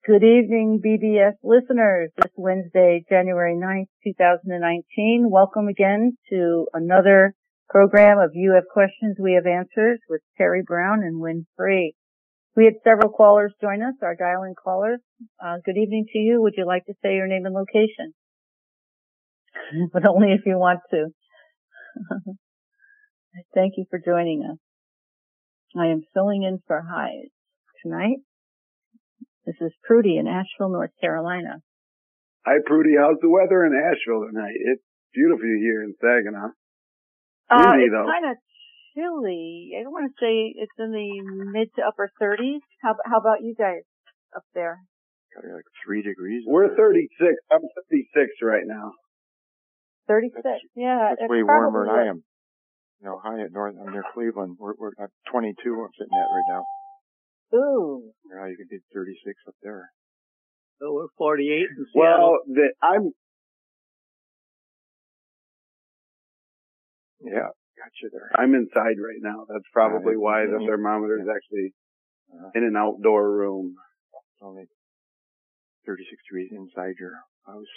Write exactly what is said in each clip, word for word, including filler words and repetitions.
Good evening, B B S listeners. This Wednesday, January ninth, two thousand nineteen. Welcome again to another program of You Have Questions, We Have Answers with Terry Brown and Win Free. We had several callers join us, our dial-in callers. Uh, good evening to you. Would you like to say your name and location? But only if you want to. Thank you for joining us. I am filling in for Hyde tonight. This is Prudy in Asheville, North Carolina. Hi, Prudy. How's the weather in Asheville tonight? It's beautiful here in Saginaw. Uh, Windy, it's though. kind of chilly. I don't want to say it's in the mid to upper thirties. How, how about you guys up there? Got like three degrees. We're thirty-six. I'm thirty-six right now. thirty-six. That's, yeah, that's it's way warmer than what- I am. You know, high at North, I'm near Cleveland. We're, we're at twenty-two. I'm sitting at right now. Ooh. Now you can do thirty-six up there. So we're forty-eight in Seattle. Well, the, I'm. Yeah, got you there. I'm inside right now. That's probably Uh, why the yeah. thermometer is actually Uh, in an outdoor room. it's only thirty-six degrees inside your house.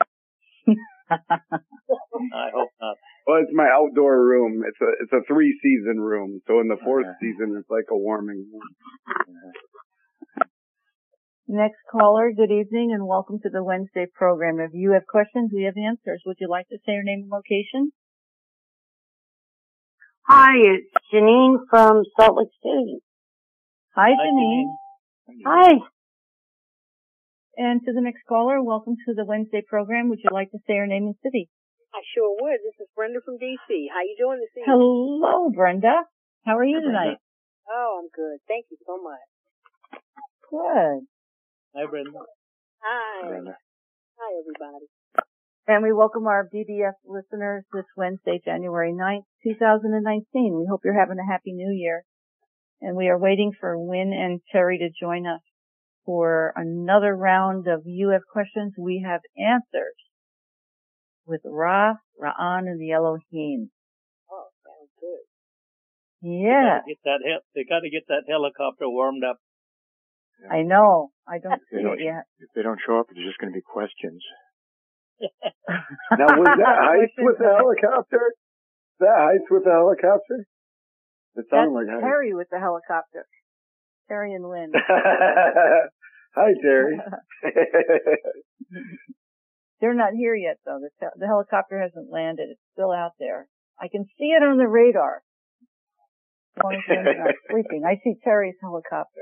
I hope not. Well, it's my outdoor room. It's a it's a three season room. So in the fourth Uh-huh. season, it's like a warming room. Uh, Next caller, good evening and welcome to the Wednesday program. If you have questions, we have answers. Would you like to say your name and location? Hi, it's Janine from Salt Lake City. Hi, Hi, Janine. Hi. And to the next caller, welcome to the Wednesday program. Would you like to say your name and city? I sure would. This is Brenda from D C. How you doing this evening? Hello, Brenda. How are you Hi, Brenda. tonight? Oh, I'm good. Thank you so much. Good. Hi, Brenda. Hi. Brenda. Hi, everybody. And we welcome our B B S listeners this Wednesday, January ninth, two thousand nineteen. We hope you're having a happy new year. And we are waiting for Win and Terry to join us for another round of You Have Questions, We Have Answers with Ra, Ra'an, and the Elohim. Oh, sounds good. Yeah, They gotta get that hel- they got to get that helicopter warmed up. I know. I don't If see they it don't, yet. if they don't show up, there's just going to be questions. Now, was that Heights with the helicopter? Is that Heights with the helicopter? It That's sounded like Heights. Terry with the helicopter. Terry and Lynn. Hi, Terry. They're not here yet, though. The, the helicopter hasn't landed. It's still out there. I can see it on the radar. As long as Lynn's not sleeping. I see Terry's helicopter.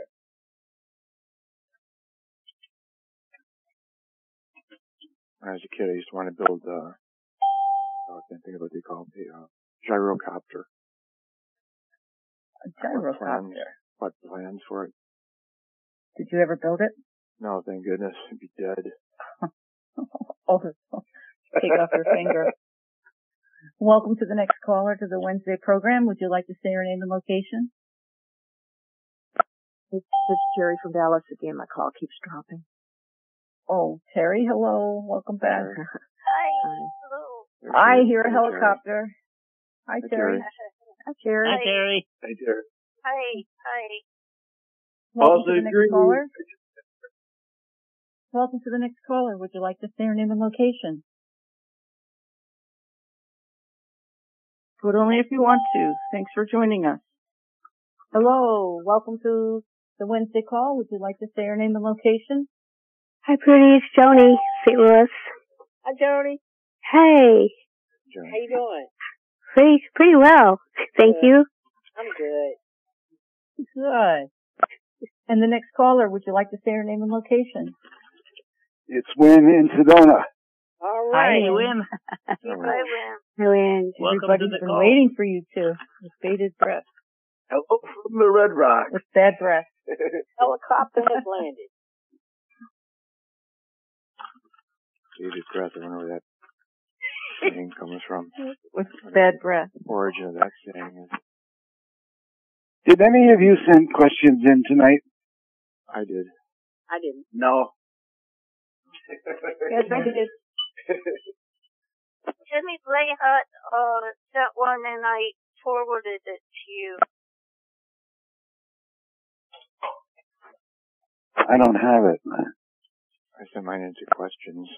When I was a kid, I used to want to build, uh, oh, I can't think of what they call it, the, uh, gyrocopter. A What plans, gyrocopter. what plans for it? Did you ever build it? No, thank goodness. It'd be dead. Oh, take off your finger. Welcome to the next caller to the Wednesday program. Would you like to say your name and location? It's, it's Jerry from Dallas again. My call keeps dropping. Oh, Terry, hello. Welcome back. Terry. Hi. Hi. Hello. There I she is. hear a There's Terry. helicopter. Hi, Hi, Terry. Terry. Hi, Terry. Hi, Terry. Hi, Terry. Hi. Hi. Welcome Also to the next agree. caller. Welcome to the next caller. Would you like to say your name and location? But only if you want to. Thanks for joining us. Hello. Welcome to the Wednesday call. Would you like to say your name and location? Hi, Pretty. It's Joni, Saint Louis. Hi, Jody. Hey. Johnny. How you doing? Pretty, pretty well. Thank Good. you. I'm good. Good. And the next caller, would you like to say your name and location? It's Win in Sedona. All Hi, right. Win. Hi, Win. Hello, Ann. Welcome to Everybody's the been call. waiting for you two with bated breath, Hello from the Red Rock. with bad breath. Helicopter has landed. Bated breath. I wonder where that saying comes from. With bad breath. Origin of that saying is. Did any of you send questions in tonight? I did. I didn't. No. Yes, I did. Jimmy Blayhut uh, sent one and I forwarded it to you. I don't have it. I sent mine into questions.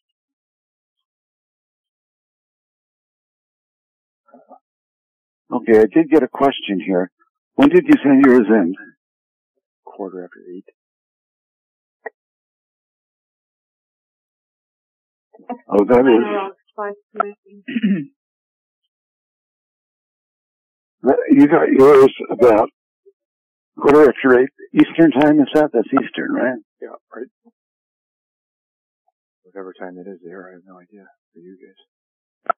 Okay, I did get a question here. When did you send yours in? Quarter after eight. Oh, that is. You got yours about quarter after eight Eastern time, is that? That's Eastern, right? Yeah, right. Whatever time it is there, I have no idea for you guys.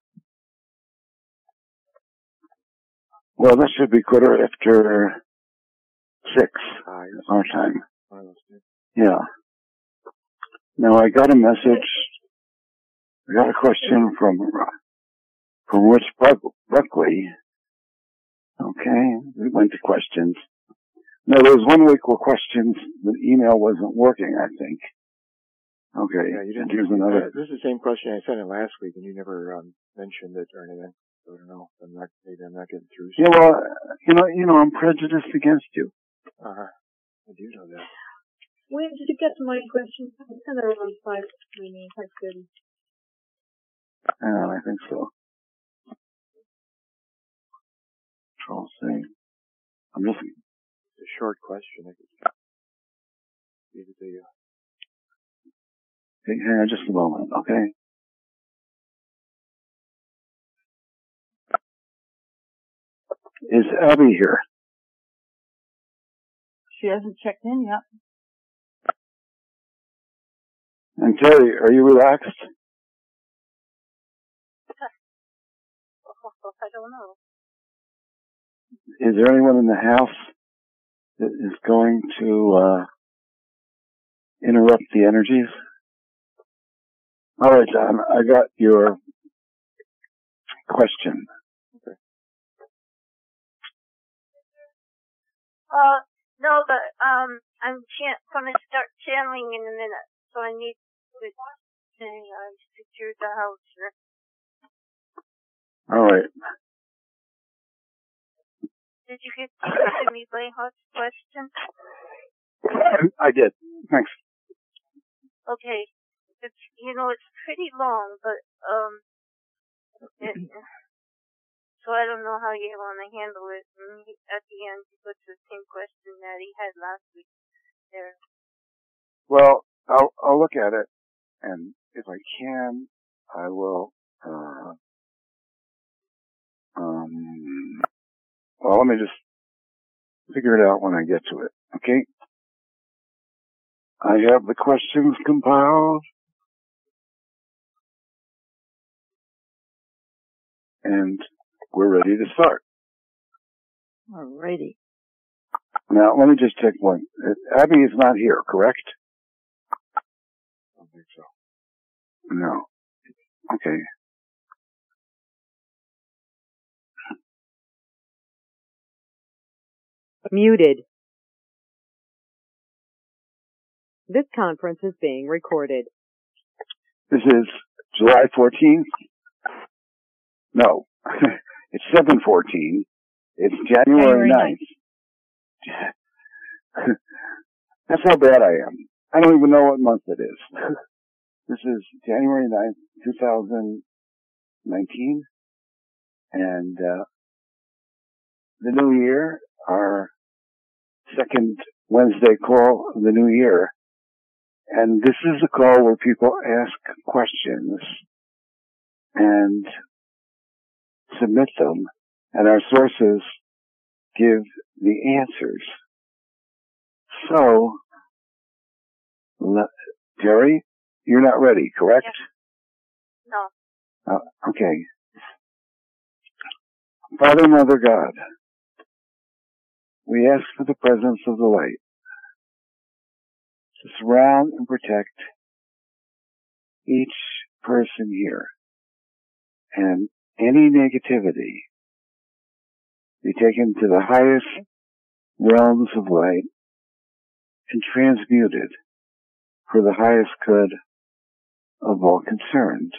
Well, that should be quarter after six, Five. our time. One of those two. Yeah. Now, I got a message. I got a question from, from Rich Buckley. Okay, we went to questions. No, there was one week where questions, the email wasn't working, I think. Okay, yeah, you didn't, here's another. Uh, this is the same question I sent in last week, and you never um, mentioned it or anything. So I don't know. I'm not, maybe I'm not getting through. Yeah, well, you know, you know, I'm prejudiced against you. Uh-huh. I do know that. When did you get to my question? I sent it around five, maybe five thirty. Yeah, I think so. Control C. I'm just. It's a short question. I could give it to you. Hang on just a moment, okay? Is Abby here? She hasn't checked in yet. And Terry, are you relaxed? I don't know. Is there anyone in the house that is going to uh interrupt the energies? All right, John, I got your question. Okay. Uh, no, but, um, I'm chan- gonna start channeling in a minute, so I need to, say, I secured the house here. All right. Did you get to me by Hot's question? I did. Thanks. Okay. It's, you know, it's pretty long, but, um, it, so I don't know how you want to handle it. And he, at the end, he puts the same question that he had last week there. Well, I'll, I'll look at it, and if I can, I will, uh, um, well, let me just figure it out when I get to it, okay? I have the questions compiled, and we're ready to start. Alrighty. Now, let me just check one. Abby is not here, correct? I don't think so. No. Okay. Muted. This conference is being recorded. This is July fourteenth. No, it's seven fourteen. It's January ninth. That's how bad I am. I don't even know what month it is. This is January ninth, two thousand nineteen. And, uh, the new year, our second Wednesday call of the new year. And this is a call where people ask questions and submit them, and our sources give the answers. So, Terry, you're not ready, correct? No. Uh, okay. Father, Mother, God, we ask for the presence of the light to surround and protect each person here, and any negativity be taken to the highest realms of light and transmuted for the highest good of all concerned.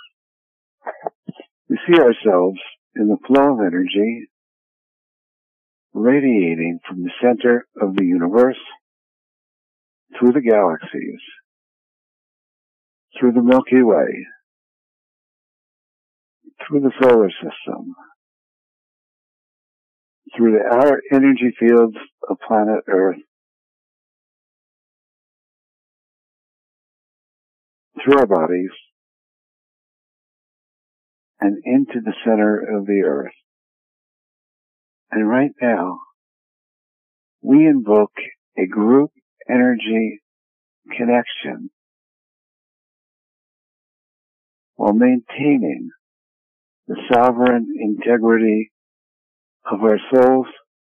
We see ourselves in the flow of energy radiating from the center of the universe through the galaxies, through the Milky Way, through the solar system, through the outer energy fields of planet Earth, through our bodies, and into the center of the Earth. And right now, we invoke a group energy connection while maintaining the sovereign integrity of our souls.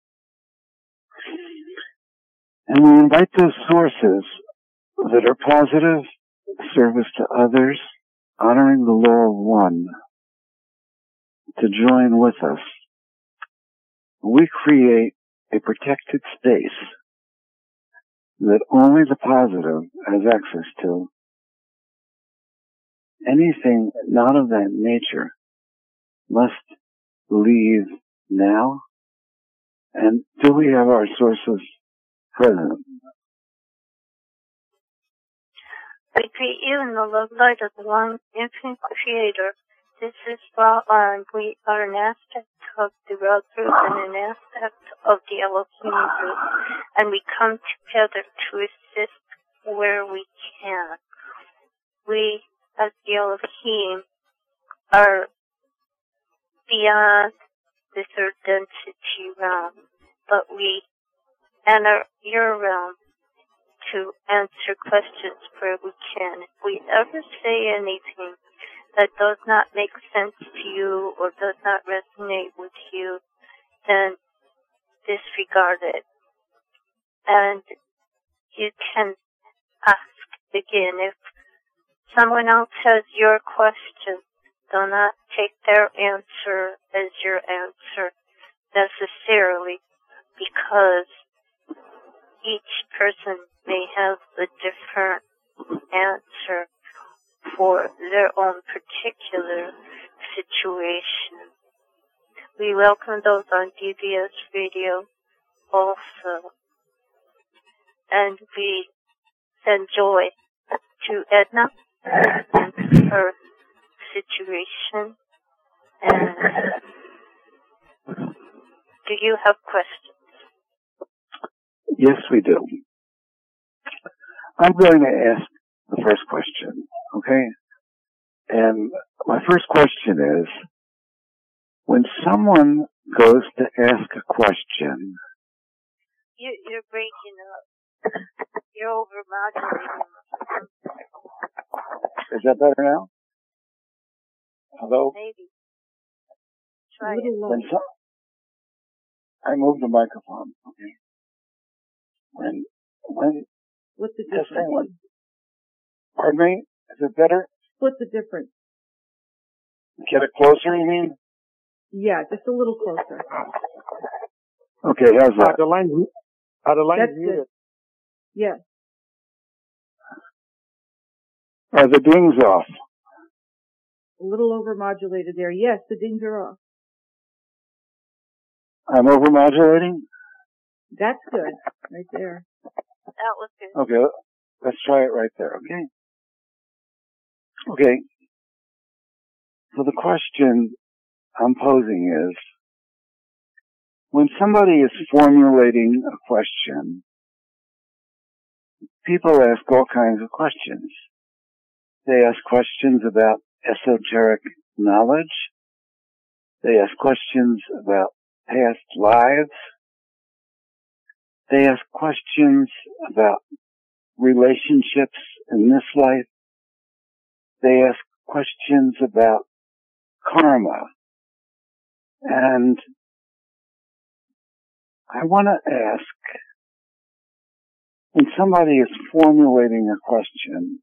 And we invite those sources that are positive, service to others, honoring the law of one, to join with us. We create a protected space that only the positive has access to. Anything not of that nature must leave now, and do we have our sources present? We greet you in the love light of the one infinite creator. This is Ra, and we are an aspect of the Ra group and an aspect of the Elohim group, and we come together to assist where we can. We, as the Elohim, are beyond the third density realm, but we enter your realm to answer questions where we can. If we ever say anything that does not make sense to you or does not resonate with you, then disregard it. And you can ask again. If someone else has your question, do not take their answer as your answer necessarily, because each person may have a different answer for their own particular situation. We welcome those on D B S Radio also, and we send joy to Edna and her situation. And do you have questions? Yes, we do. I'm going to ask the first question, okay? And my first question is, when someone goes to ask a question... You, you're breaking up. You're over-modulating. Is that better now? Hello? Maybe. Try it. When so, I moved the microphone, okay? When, when... What's the Testing difference? one. Pardon me? Is it better? What's the difference? Get it closer, you mean? Yeah, just a little closer. Okay, how's that? Uh, the line, uh, the line That's muted. good. Yeah. Are the dings off? A little overmodulated there. Yes, the dings are off. I'm overmodulating? That's good. Right there. That was good. Okay, let's try it right there, okay? Okay. So the question I'm posing is, when somebody is formulating a question, people ask all kinds of questions. They ask questions about esoteric knowledge. They ask questions about past lives. They ask questions about relationships in this life. They ask questions about karma. And I want to ask, when somebody is formulating a question,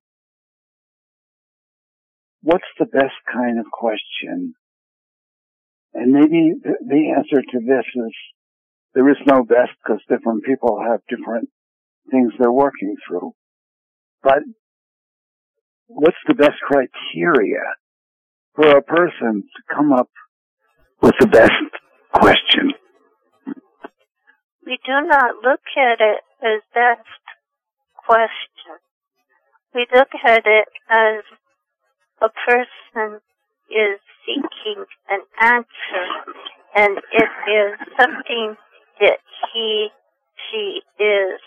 what's the best kind of question? And maybe the answer to this is, there is no best, because different people have different things they're working through. But what's the best criteria for a person to come up with the best question? We do not look at it as best question. We look at it as a person is seeking an answer, and it is something that he, she is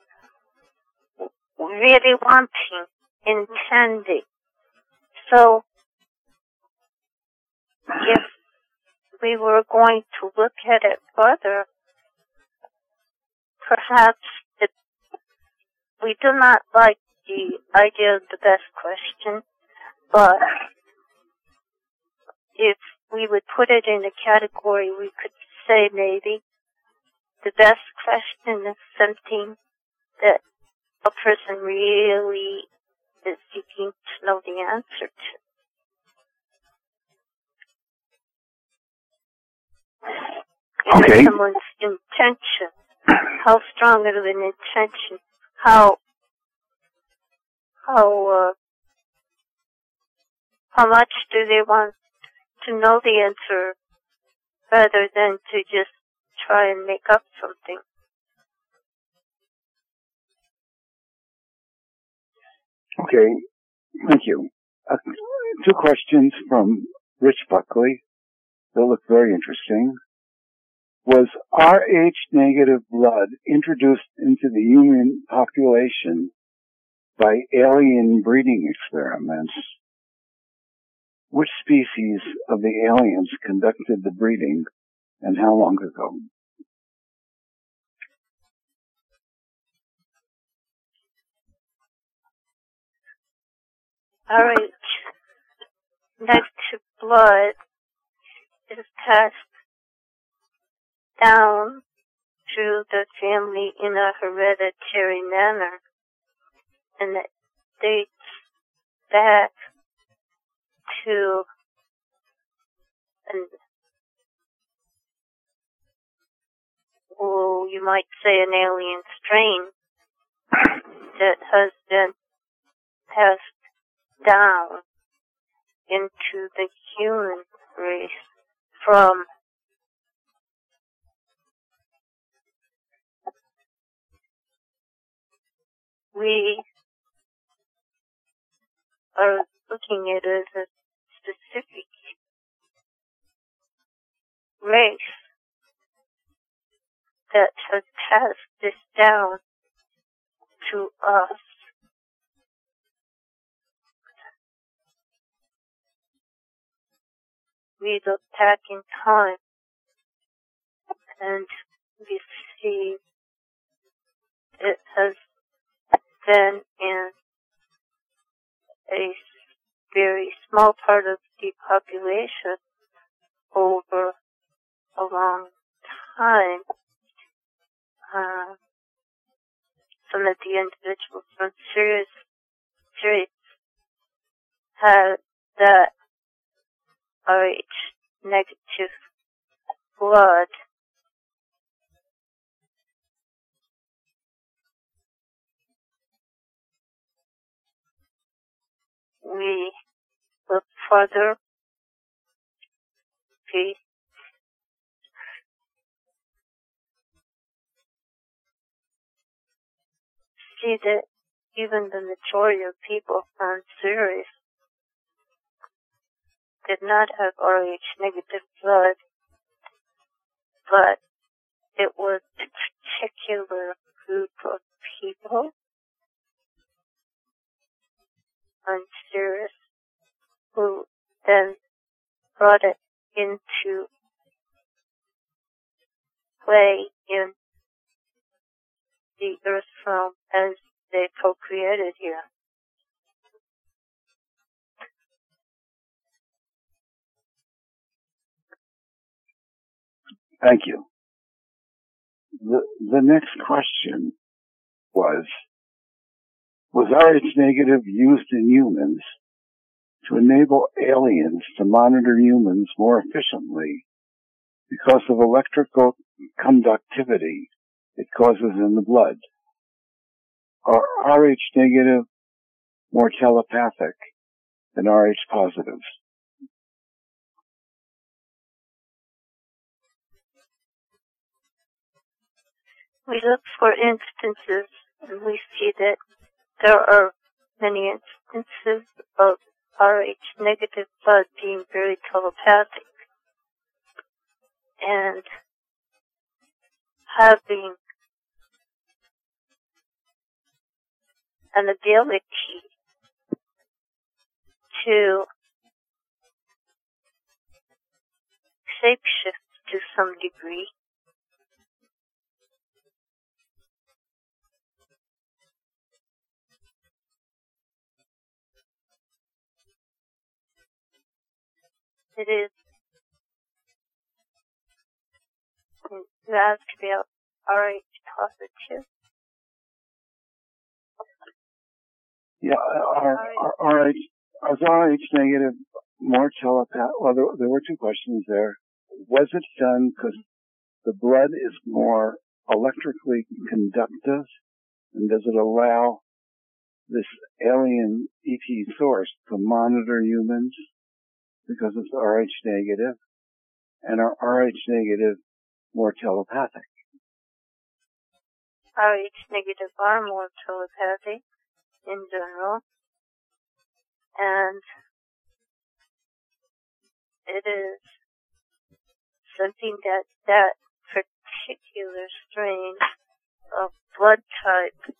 really wanting, intending. So, if we were going to look at it further, perhaps it, we do not like the idea of the best question, but if we would put it in a category, we could say maybe the best question is something that a person really is seeking to know the answer to. Okay. And someone's intention, how strong of an intention, how how uh, how much do they want to know the answer rather than to just try and make up something. Okay, thank you. Uh, two questions from Rich Buckley. They look very interesting. Was R H negative blood introduced into the human population by alien breeding experiments? Which species of the aliens conducted the breeding and how long ago? R H negative blood is passed down through the family in a hereditary manner, and it dates back to an, oh, you might say an alien strain that has been passed down into the human race from we are looking at it as a specific race that has passed this down to us. We look back in time and we see it has been in a very small part of the population over a long time. Uh, some of the individuals from Sirius, Sirius had that R H negative blood. We look further. We see that even the majority of people on Sirius did not have R H negative blood, but it was a particular group of people on Sirius who then brought it into play in the Earth realm as they procreated here. Thank you. The, the next question was, was R H negative used in humans to enable aliens to monitor humans more efficiently because of electrical conductivity it causes in the blood? Are R H negative more telepathic than R H positives? We look for instances and we see that there are many instances of Rh negative blood being very telepathic and having an ability to shapeshift to some degree. It is, you asked about Rh positive. Yeah, our, our, our Rh, is Rh negative more telepath? Well, there, there were two questions there. Was it done because the blood is more electrically conductive, and does it allow this alien E T source to monitor humans because it's Rh negative, and are Rh negative more telepathic? Rh negative are more telepathic in general, and it is something that that particular strain of blood type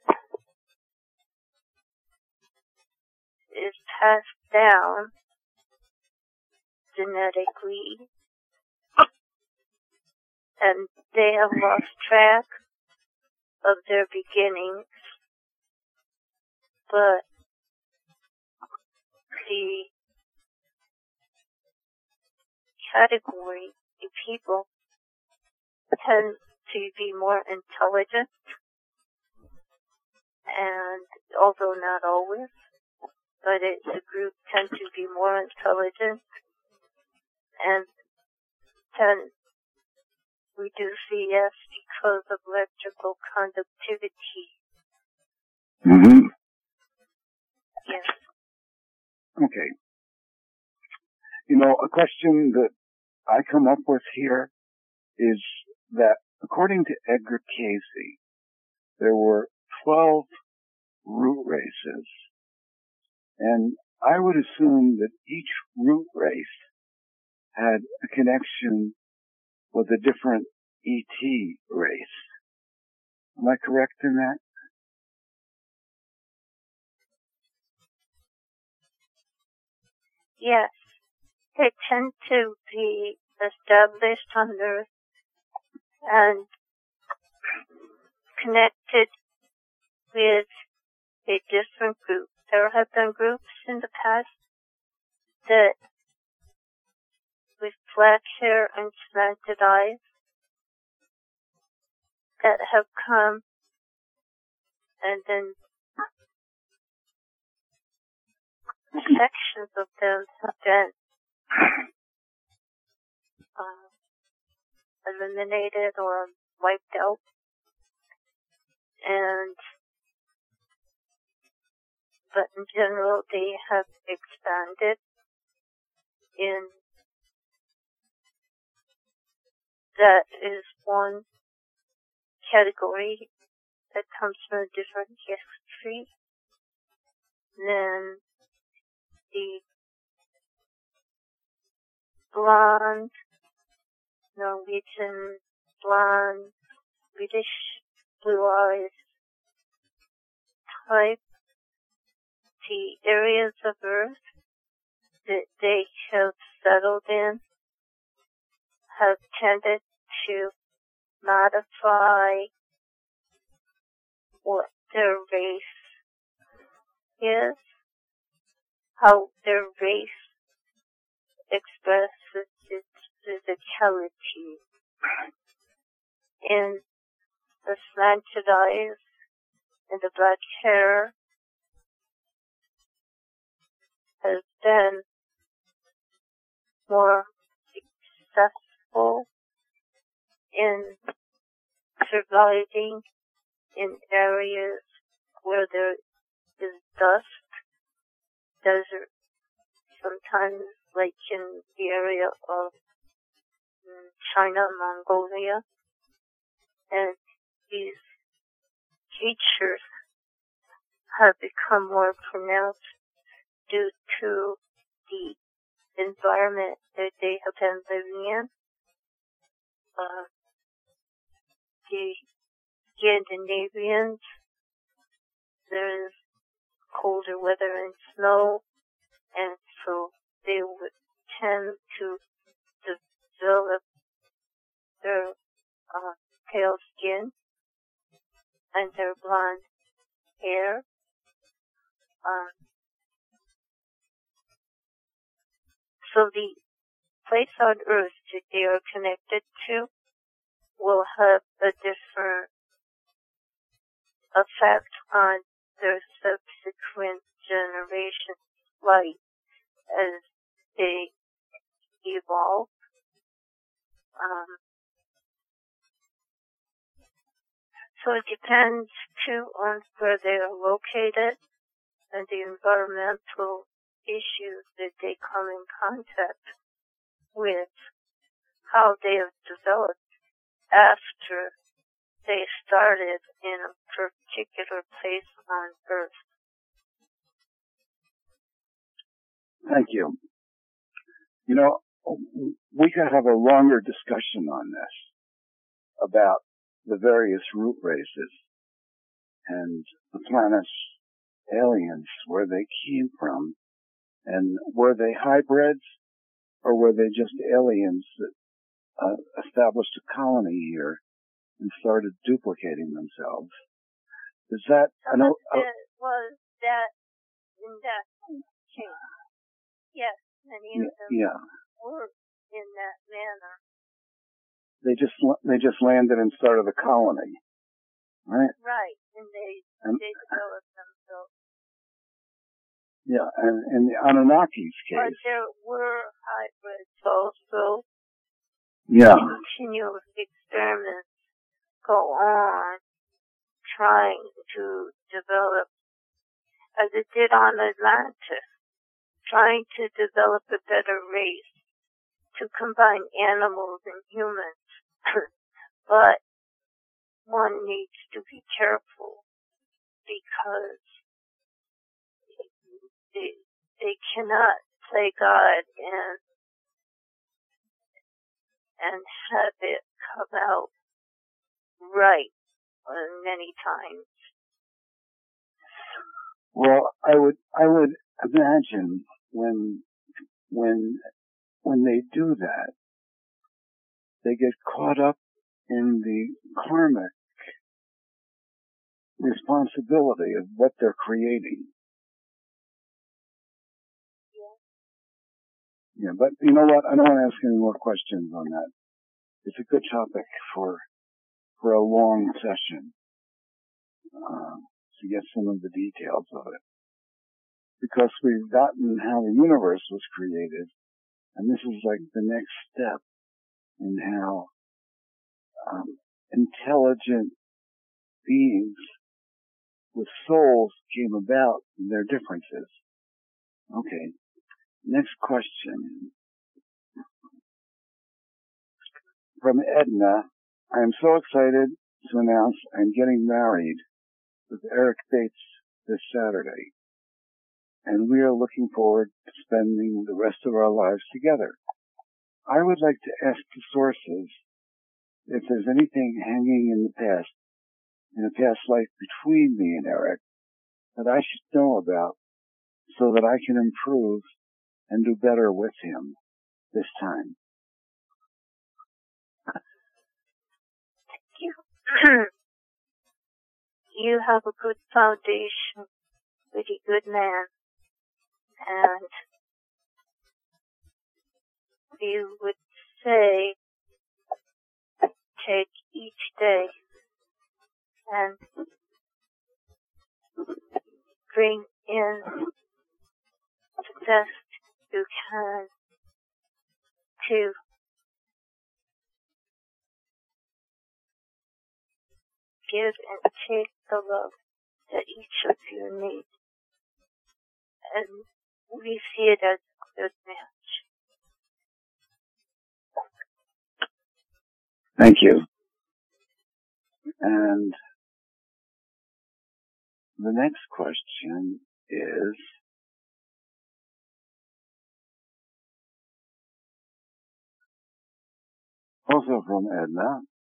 is passed down genetically, and they have lost track of their beginnings, but the category of people tend to be more intelligent, and although not always, but it, the group tend to be more intelligent and tend reduce E S because of electrical conductivity. Mm-hmm. Yes. Okay. You know, a question that I come up with here is that according to Edgar Cayce, there were twelve root races, and I would assume that each root race had a connection with a different E T race. Am I correct in that? Yes. They tend to be established on Earth and connected with a different group. There have been groups in the past that with black hair and slanted eyes that have come, and then sections of them have been uh, eliminated or wiped out, and but in general they have expanded in. That is one category that comes from a different history than the blonde, Norwegian blonde, British blue eyes type. The areas of Earth that they have settled in have tended to modify what their race is, how their race expresses its physicality. In the slanted eyes and the black hair has been more successful in surviving in areas where there is dust, desert, sometimes like in the area of China, Mongolia, and these creatures have become more pronounced due to the environment that they have been living in. Uh, the Scandinavians, there's colder weather and snow, and so they would tend to develop their uh, pale skin and their blonde hair. Um, so the place on Earth that they are connected to will have a different effect on their subsequent generations' life as they evolve. Um, so it depends too on where they are located and the environmental issues that they come in contact with, how they have developed after they started in a particular place on Earth. Thank you. You know, we could have a longer discussion on this about the various root races and the planet's aliens, where they came from, and were they hybrids or were they just aliens that uh, established a colony here and started duplicating themselves? Is that, I know, uh, was that in that case? Yes, many of them yeah. were in that manner. They just they just landed and started a colony, right? Right, and they and, they developed themselves. Yeah, and in the Anunnaki's case, but there were hybrids also. Yeah. Continuous experiments go on, trying to develop, as it did on Atlantis, trying to develop a better race to combine animals and humans. But one needs to be careful because they, they cannot play God and and have it come out right many times. Well, I would I would imagine when when when they do that, they get caught up in the karmic responsibility of what they're creating. Yeah. Yeah, but you know what? I don't want to ask any more questions on that. It's a good topic for for a long session uh, to get some of the details of it. Because we've gotten how the universe was created, and this is like the next step in how um, intelligent beings with souls came about and their differences. Okay, next question. From Edna, I am so excited to announce I'm getting married with Eric Bates this Saturday, and we are looking forward to spending the rest of our lives together. I would like to ask the sources if there's anything hanging in the past, in a past life between me and Eric, that I should know about so that I can improve and do better with him this time. Thank you. You have a good foundation with a good man, and we would say take each day and bring in the best you can to give and take the love that each of you needs. And we see it as a good match. Thank you. And The next question is, also from Edna.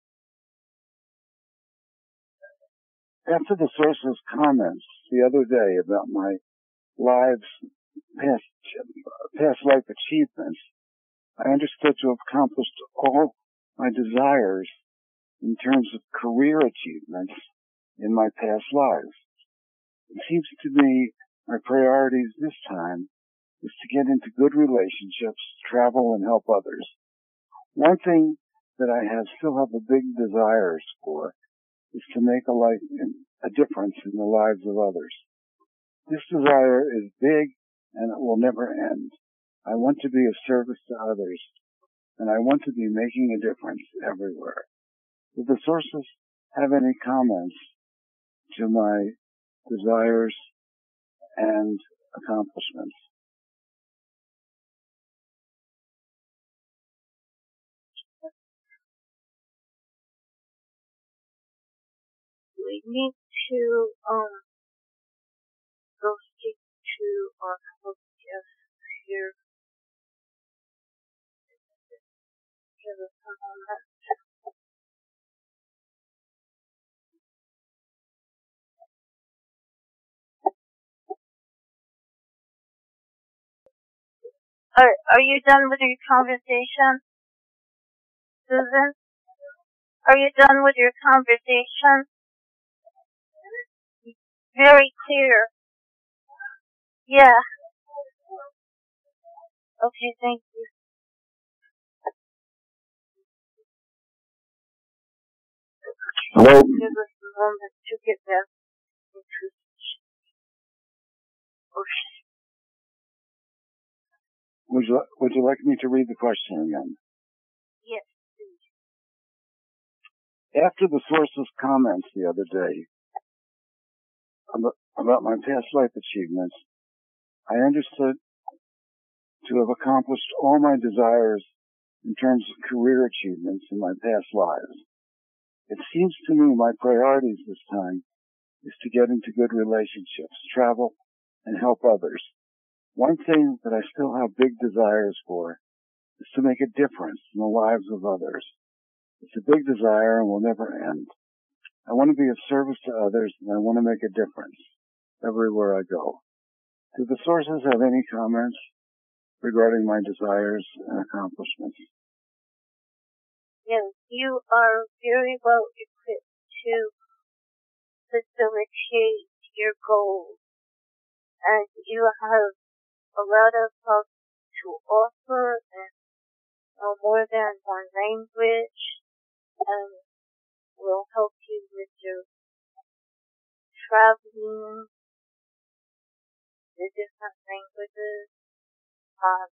After the source's comments the other day about my lives, past, past life achievements, I understood to have accomplished all my desires in terms of career achievements in my past lives. It seems to me my priorities this time is to get into good relationships, travel, and help others. One thing that I have still have a big desires for is to make a life, a difference in the lives of others. This desire is big and it will never end. I want to be of service to others, and I want to be making a difference everywhere. Do the sources have any comments to my desires and accomplishments? We need to um go speak to our host here. Give us a moment. Are Are you done with your conversation, Susan? Are you done with your conversation? Very clear. Yeah. Okay, thank you. Hello? Give us a moment to get back into okay. Would you, would you like me to read the question again? Yes, please. After the source's comments the other day about, about my past life achievements, I understood to have accomplished all my desires in terms of career achievements in my past lives. It seems to me my priorities this time is to get into good relationships, travel, and help others. One thing that I still have big desires for is to make a difference in the lives of others. It's a big desire and will never end. I want to be of service to others, and I want to make a difference everywhere I go. Do the sources have any comments regarding my desires and accomplishments? Yes, you are very well equipped to facilitate your goals, and you have a lot of help to offer and uh, more than one language, and will help you with your traveling, the different languages. Um,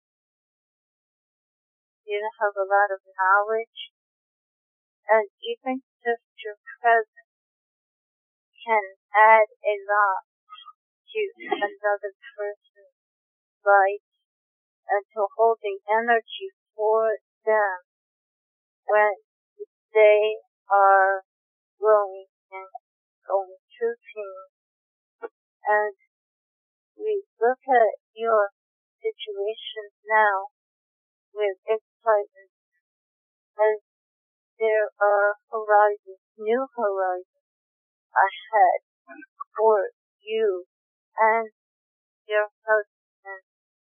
you have a lot of knowledge, and even just your presence can add a lot to another person's life and to hold the energy for them when they are growing and going through things. And we look at your situation now with excitement as there are horizons, new horizons ahead for you and your husband.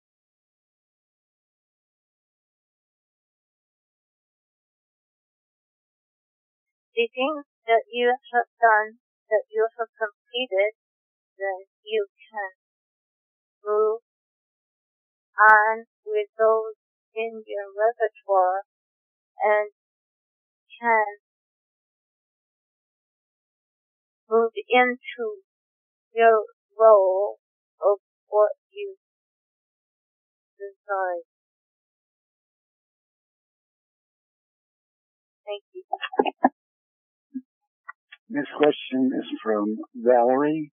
The things that you have done, that you have completed, then you can move on with those in your repertoire and can move into your role of what you desire. Thank you. This question is from Valerie.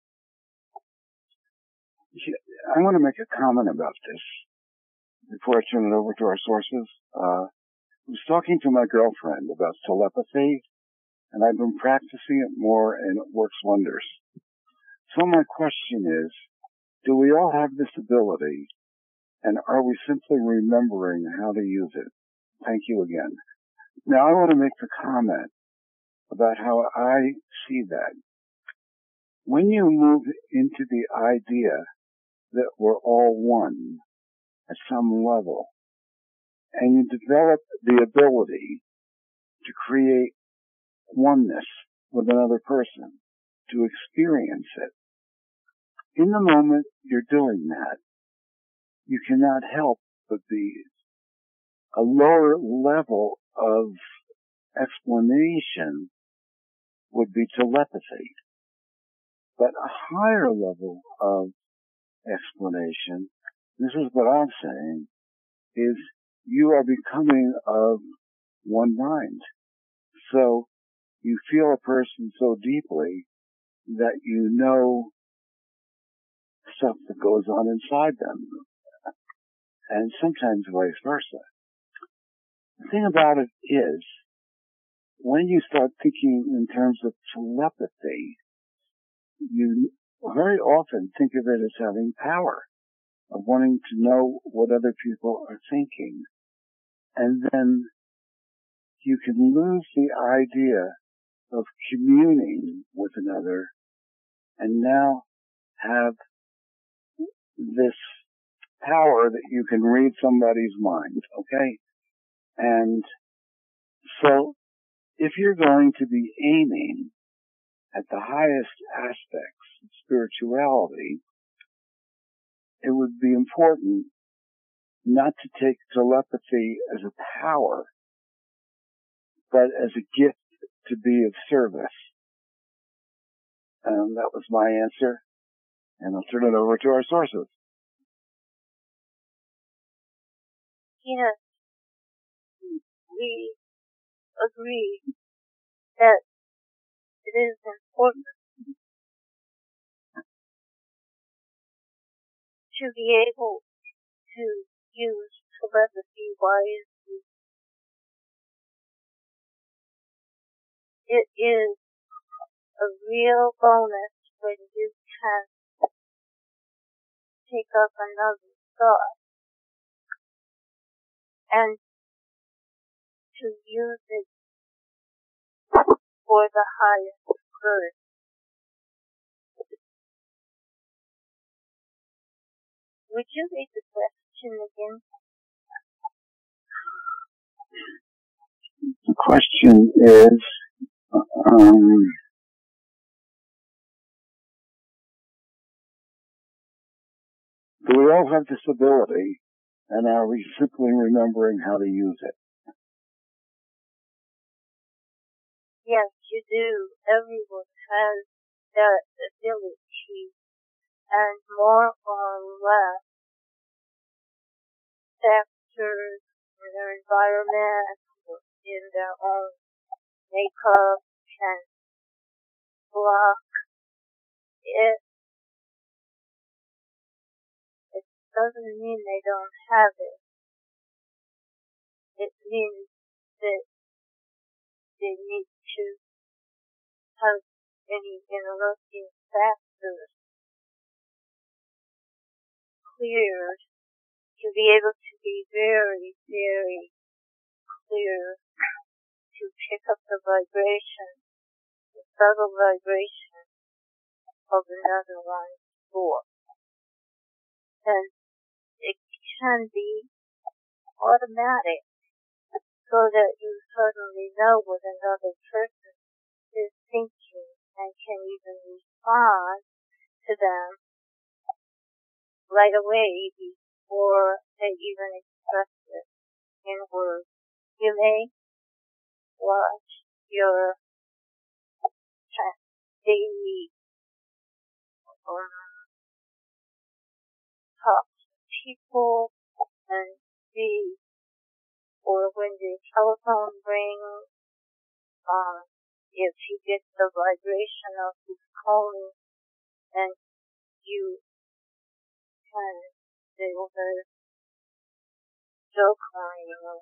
I want to make a comment about this before I turn it over to our sources. Uh, I was talking to my girlfriend about telepathy, and I've been practicing it more, and it works wonders. So my question is, do we all have this ability, and are we simply remembering how to use it? Thank you again. Now I want to make the comment about how I see that. When you move into the idea that we're all one at some level, and you develop the ability to create oneness with another person, to experience it, in the moment you're doing that, you cannot help but be a lower level of explanation would be telepathy. But a higher level of explanation, this is what I'm saying, is you are becoming of one mind. So you feel a person so deeply that you know stuff that goes on inside them, and sometimes vice versa. The thing about it is, when you start thinking in terms of telepathy, you very often think of it as having power, of wanting to know what other people are thinking. And then you can lose the idea of communing with another and now have this power that you can read somebody's mind, okay? And so if you're going to be aiming at the highest aspects of spirituality, it would be important not to take telepathy as a power, but as a gift to be of service. And that was my answer, and I'll turn it over to our sources. Yes, we agree that it is important to be able to use telepathy wisely. It is a real bonus when you can take up another thought and to use it for the highest good. Would you read the question again? The question is, um, do we all have this ability, and are we simply remembering how to use it? Yes, you do. Everyone has that ability, and more or less factors in their environment, in their own makeup, can block it. It doesn't mean they don't have it. It means that they need to have any interrupting factors cleared to be able to be very, very clear, to pick up the vibration, the subtle vibration of another one's thought. And it can be automatic, so that you suddenly know what another person is thinking and can even respond to them right away before they even express it in words. You may watch your daily um, talk to people and see, or when the telephone rings, um, if you get the vibration of who's calling, and you can say, well, there's Joe calling, or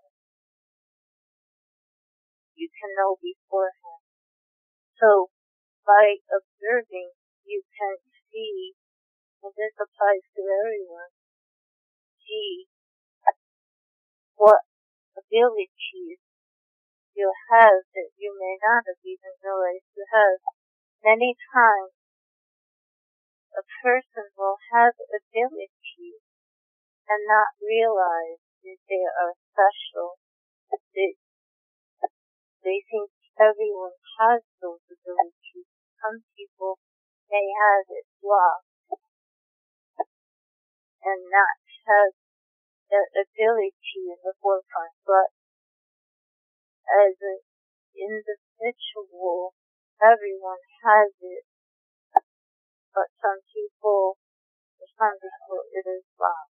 you can know beforehand. So by observing, you can see, and this applies to everyone, see what abilities you have that you may not have even realized you have. Many times, a person will have abilities and not realize that they are special. They, they think everyone has those abilities. Some people may have it blocked and not have that ability in the forefront, but as an individual, everyone has it, but some people, for some people, it is blocked.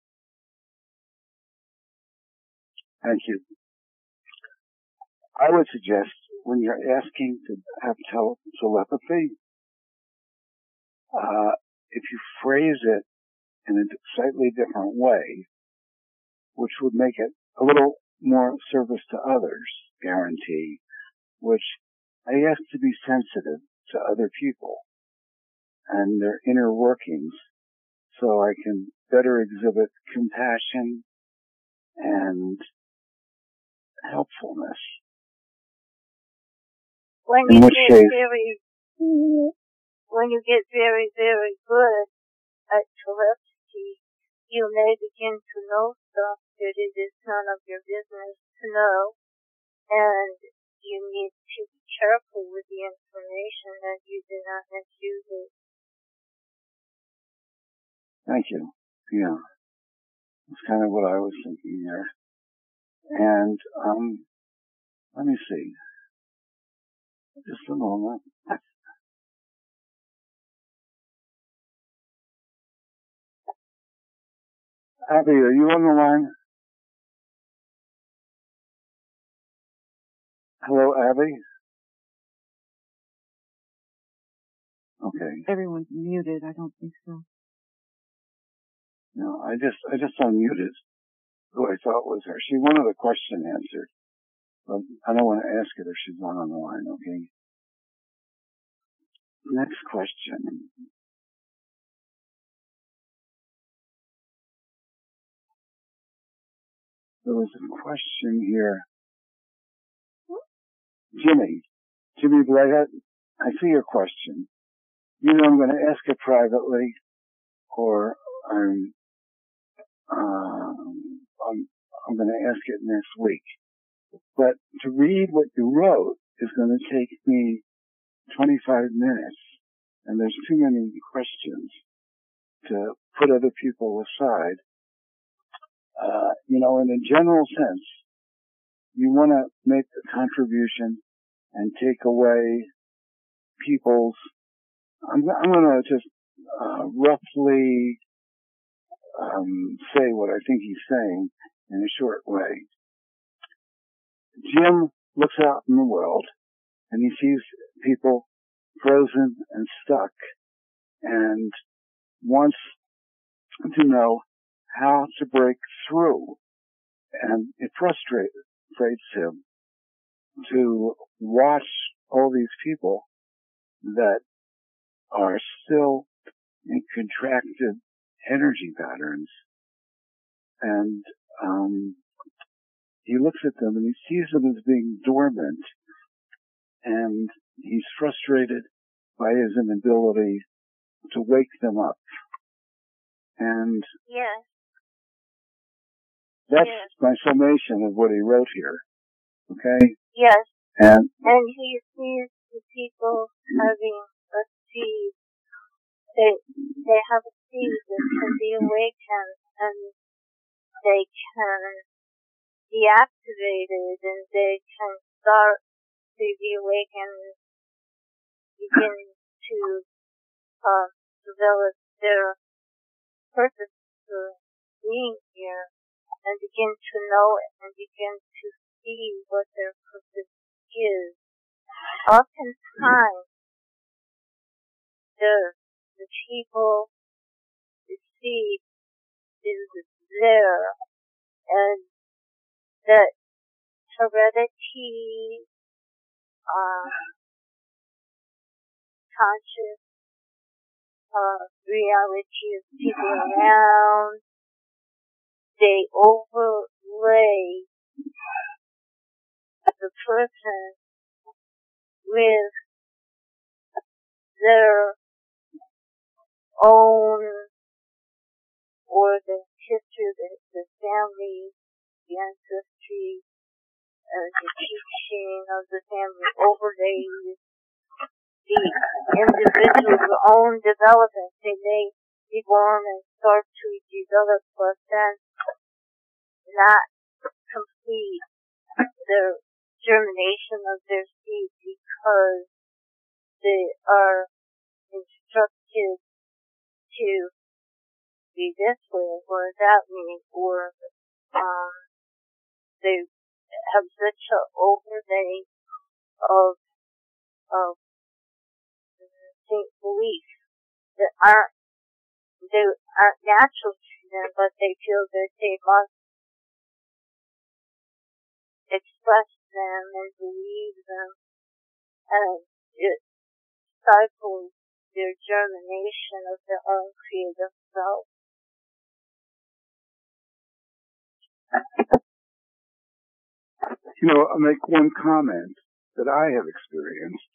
Thank you. I would suggest when you're asking to have tele- telepathy, uh, if you phrase it in a slightly different way, which would make it a little more service to others, guarantee, which I ask to be sensitive to other people and their inner workings so I can better exhibit compassion and helpfulness. When In you which get case, very, when you get very, very good at telepathy, you may begin to know stuff that it is none of your business to know, and you need to be careful with the information that you do not misuse it. thank you. Yeah, that's kind of what I was thinking there. And um, let me see. Just a moment. Abby, are you on the line? Hello, Abby? Okay. Everyone's muted. I don't think so. No, I just, I just unmuted who I thought was her. She wanted a question answered, but I don't want to ask her if she's not on the line, okay? Next question. There was a question here. Jimmy, Jimmy Blaggett, I see your question. Either I'm going to ask it privately, or I'm, um, I'm, I'm going to ask it next week. But to read what you wrote is going to take me twenty-five minutes, and there's too many questions to put other people aside. Uh, you know, in a general sense, you want to make a contribution and take away people's, I'm, I'm going to just uh, roughly um, say what I think he's saying in a short way. Jim looks out in the world and he sees people frozen and stuck and wants to know how to break through. And it frustrates him to watch all these people that are still in contracted energy patterns. And um, he looks at them and he sees them as being dormant, and he's frustrated by his inability to wake them up. And Yes. that's yes. my summation of what he wrote here. Okay? Yes. And And he sees the people having a seed. They they have a seed that can be awakened, and they can be activated, and they can start to be awakened, begin to uh, develop their purpose for being here, and begin to know it, and begin to see what their purpose is. Oftentimes, the the people, the seed is there, and that heredity, uh, conscious uh, reality of people around. They overlay the person with their own, or the history, the, the family, the ancestry, uh, the teaching of the family overlays the individual's own development. They may be born and start to develop, but then not complete the germination of their seed because they are instructed to be this way or that way, or um, they have such an overlay of of beliefs that aren't they aren't natural to them, but they feel that they must express them and believe them, and it stifles their germination of their own creative self. You know, I'll make one comment that I have experienced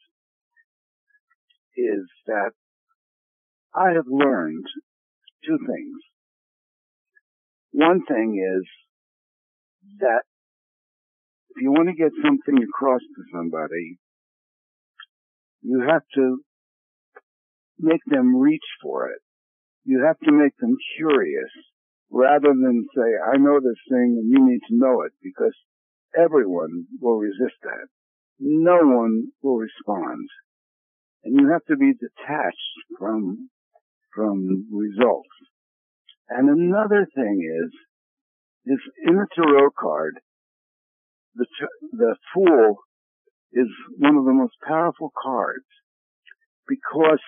is that I have learned two things. One thing is that if you want to get something across to somebody, you have to make them reach for it. You have to make them curious rather than say, I know this thing and you need to know it, because everyone will resist that. No one will respond. And you have to be detached from, from results. And another thing is, is in the tarot card, the, the Fool is one of the most powerful cards because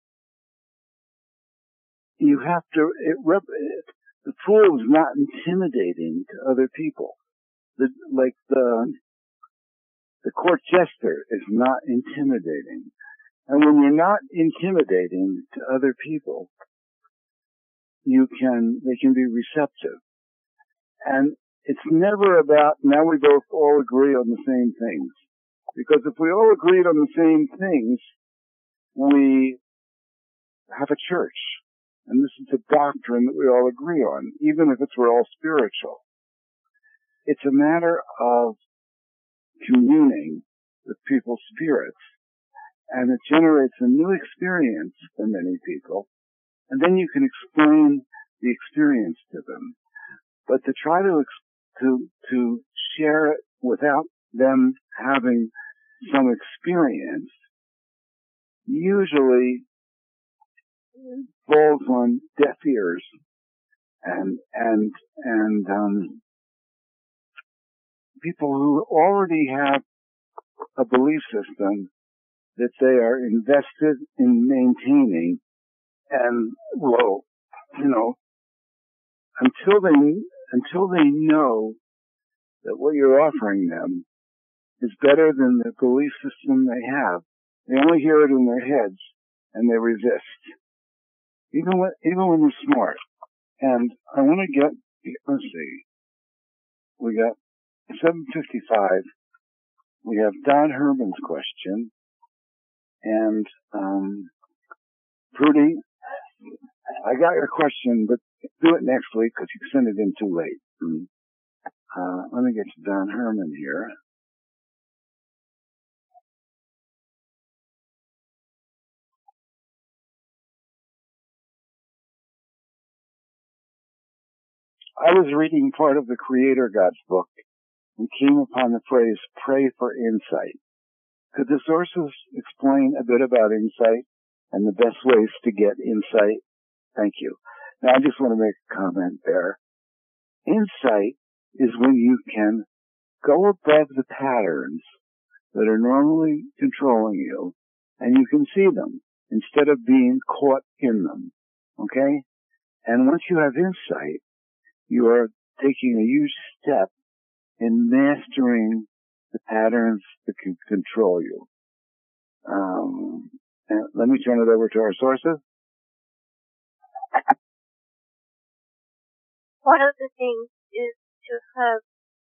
you have to, it, the Fool is not intimidating to other people. The, like the, the court jester is not intimidating. And when you're not intimidating to other people, you can, they can be receptive. And it's never about, now we both all agree on the same things. Because if we all agreed on the same things, we have a church. And this is a doctrine that we all agree on, even if it's we're all spiritual. It's a matter of communing with people's spirits. And it generates a new experience for many people. And then you can explain the experience to them. But to try to, to, to share it without them having some experience usually falls on deaf ears. And, and, and, um, people who already have a belief system that they are invested in maintaining, and well, you know, until they until they know that what you're offering them is better than the belief system they have, they only hear it in their heads and they resist. Even when even when they're smart. And I want to get, let's see, we got seven fifty-five. We have Don Herman's question. And, um, Prudy, I got your question, but do it next week because you sent it in too late. Mm. Uh, let me get to Don Herman here. I was reading part of the Creator God's book and came upon the phrase, pray for insight. Could the sources explain a bit about insight and the best ways to get insight? Thank you. Now, I just want to make a comment there. Insight is when you can go above the patterns that are normally controlling you, and you can see them instead of being caught in them. Okay? And once you have insight, you are taking a huge step in mastering the patterns that can control you. Um, and let me turn it over to our sources. one of the things is to have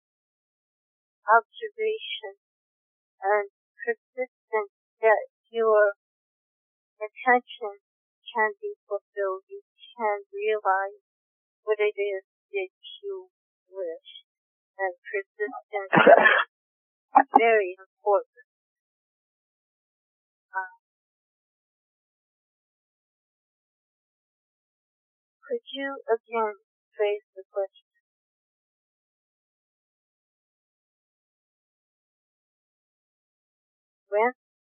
observation and persistence that your attention can be fulfilled. You can realize what it is that you wish. And persistence is very important. Uh, could you again phrase the question? When?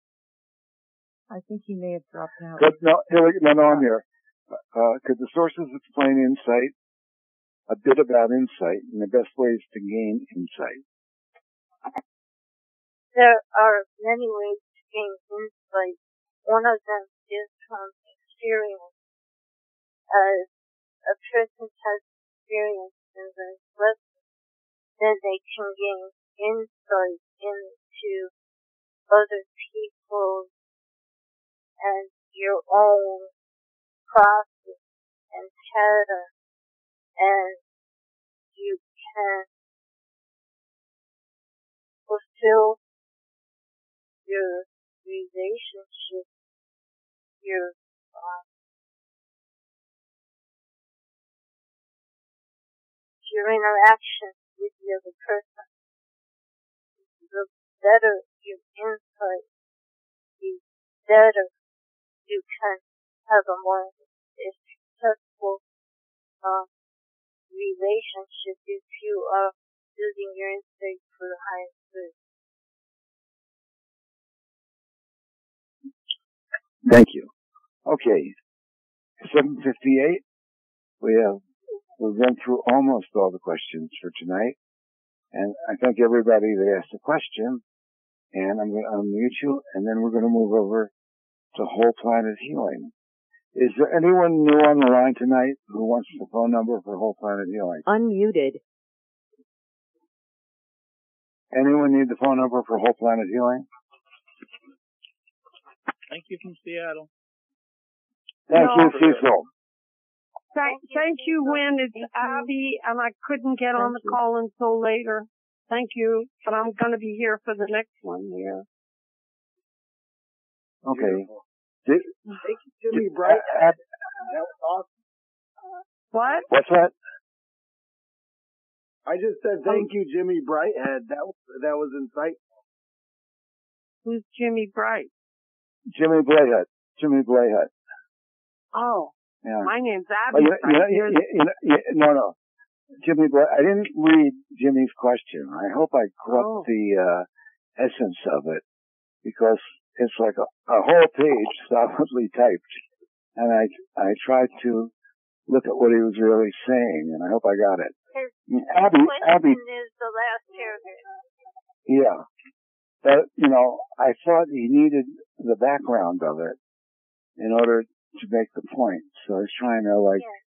I think he may have dropped out. But no, no, no, I'm here. Uh, could the sources explain insight? A bit about insight and the best ways to gain insight. There are many ways to gain insight. One of them is from experience. As a person has experience in the lesson, then they can gain insight into other people and your own process and pattern, and you can fulfill your relationship, your um, your interaction with the other person. The better your insight, the better you can have a more successful um, relationship if you are using your insight for the highest good. Thank you. Okay, seven fifty-eight. We have we've run through almost all the questions for tonight, and I thank everybody that asked a question. And I'm going to unmute you, and then we're going to move over to Whole Planet Healing. Is there anyone new on the line tonight who wants the phone number for Whole Planet Healing? Unmuted. Anyone need the phone number for Whole Planet Healing? Thank you from Seattle. Thank No. you, Cecil. Thank, thank you, Wynn. It's Abby, and I couldn't get on the call until later. Thank you, but I'm going to be here for the next one here. Okay. Did, Thank you, Jimmy Bright. uh, uh, That was awesome. What? what's that? I just said thank you, Jimmy Brighthead. That was, that was insightful. Who's Jimmy Bright? Jimmy Blayhead. Jimmy Blayhead. Oh, Yeah. my name's Well, Abby. you, you, know, you, you, you, you, no, no. Jimmy Blay, I didn't read Jimmy's question. I hope I caught Oh. the uh, essence of it, because it's like a, a whole page solidly typed. And I I tried to look at what he was really saying, and I hope I got it. His Abby, question Abby, is the last paragraph. yeah. But, you know, I thought he needed the background of it in order to make the point. So I was trying to, like, Yes.